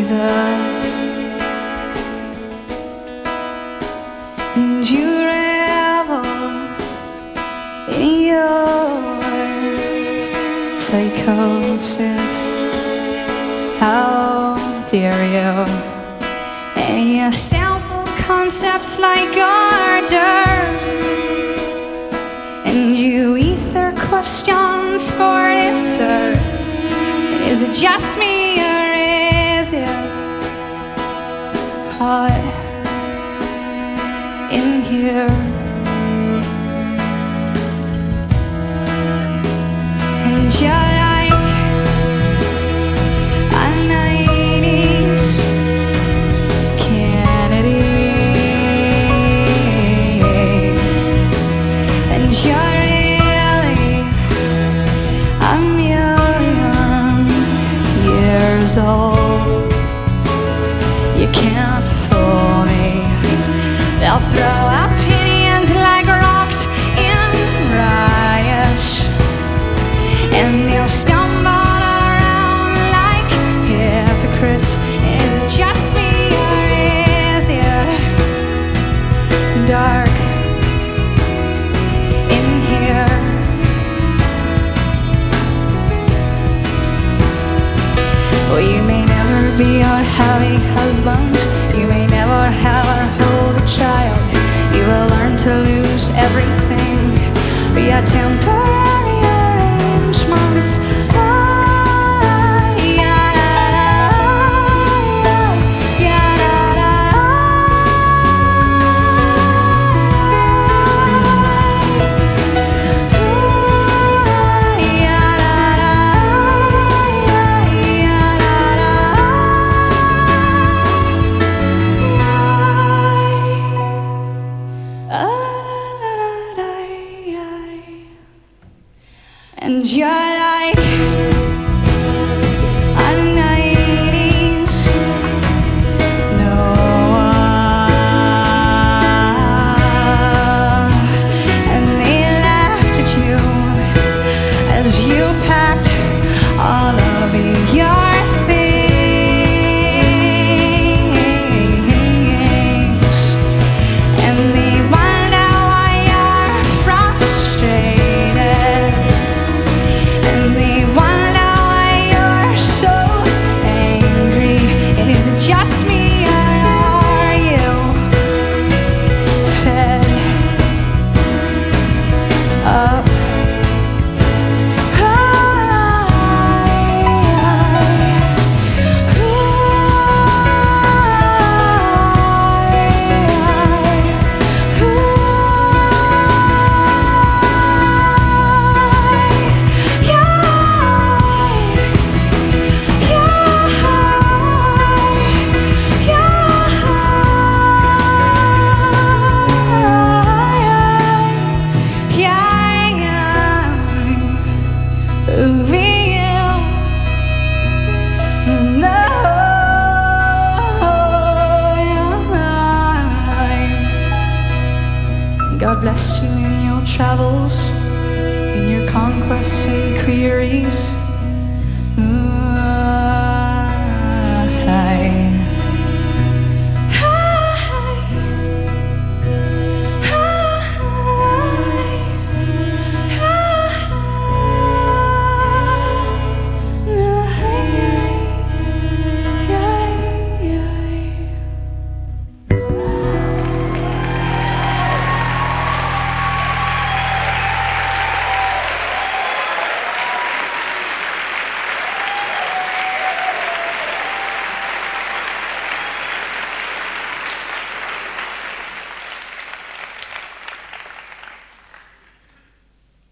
Jesus, and you revel in your psychosis. How dare you? And you sample concepts like hors d'oeuvres, and you eat their questions for dessert. And is it just me, or is it hot in here? And you're like a 90s Kennedy, and you're really a million years old. You can't fool me. They'll throw opinions like rocks in riots, and they'll stumble around like hypocrites. Is it just me, or is it dark in here? Well, you may never be your happy husband, you may never have or hold a child. You will learn to lose everything, be a temporary